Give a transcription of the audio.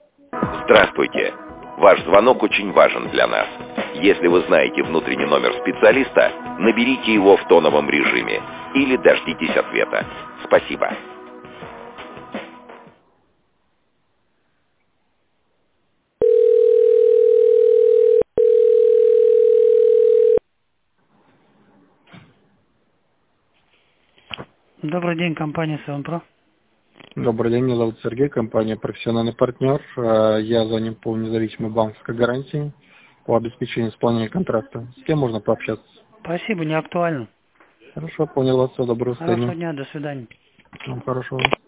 Здравствуйте. Ваш звонок очень важен для нас. Если вы знаете внутренний номер специалиста, наберите его в тоновом режиме или дождитесь ответа. Спасибо. Добрый день, компания Севенпро. Добрый день, меня зовут Сергей, компания «Профессиональный партнер». Я занят по независимой банковской гарантии по обеспечению исполнения контракта. С кем можно пообщаться? Спасибо, не актуально. Хорошо, понял вас. Всего доброго, до Хорошего свидания. дня, до свидания. Всем хорошего.